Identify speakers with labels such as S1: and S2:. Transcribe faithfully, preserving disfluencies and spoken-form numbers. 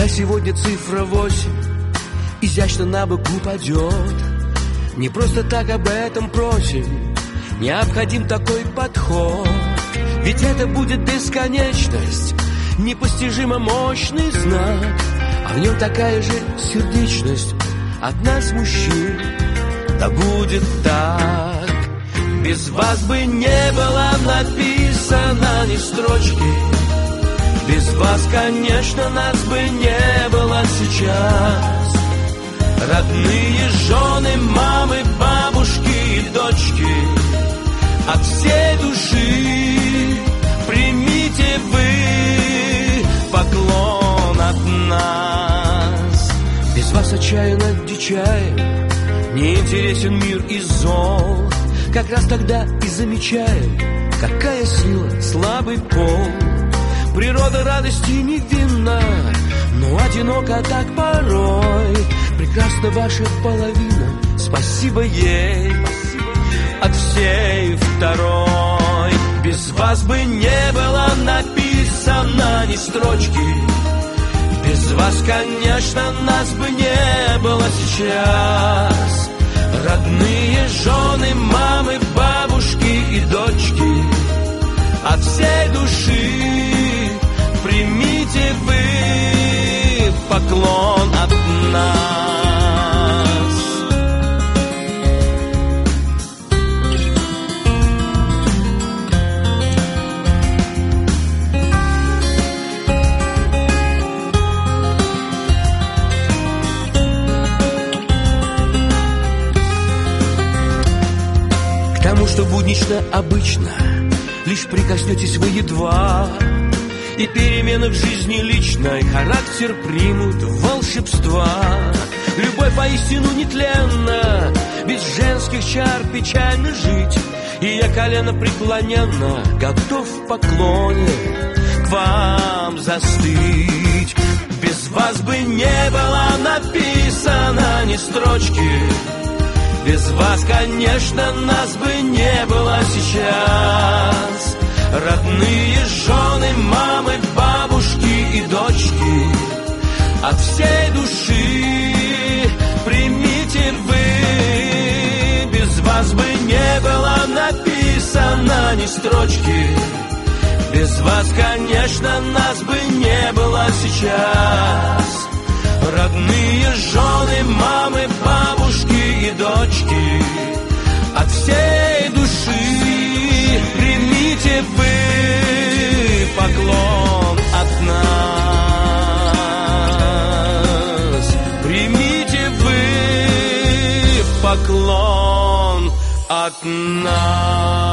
S1: Пускай сегодня цифра восемь изящно на бок упадет. Не просто так об этом просим, необходим такой подход. Ведь это будет бесконечность, непостижимо мощный знак, а в нем такая же сердечность от нас, мужчин. Да будет так. Без вас бы не было написано ни строчки. Без вас, конечно, нас бы не было сейчас. Родные жены, мамы, бабушки и дочки, от всей души примите вы поклон от нас. Без вас отчаянно дичаем, не интересен мир и зол. Как раз тогда и замечаем, какая сила слабый пол. Природа радости невинна, но одиноко так порой. Прекрасна ваша половина, спасибо ей от всей второй. Без вас бы не было написано ни строчки. Без вас, конечно, нас бы не было сейчас. Родные жены, мамы, бабушки и дочки, от всей души примите вы поклон от нас. К тому, что буднично, обычно, лишь прикоснетесь вы едва, и перемены в жизни личной характер примут волшебства. Любовь поистину нетленна, без женских чар печально жить. И я колено преклоненно готов в поклоне к вам застыть. Без вас бы не было написано ни строчки. Без вас, конечно, нас бы не было сейчас. Родные жены, мамы, бабушки и дочки, от всей души примите вы. Без вас бы не было написано ни строчки. Без вас, конечно, нас бы не было сейчас. Родные жены, мамы, бабушки и дочки, от всей души примите вы поклон от нас. Примите вы поклон от нас.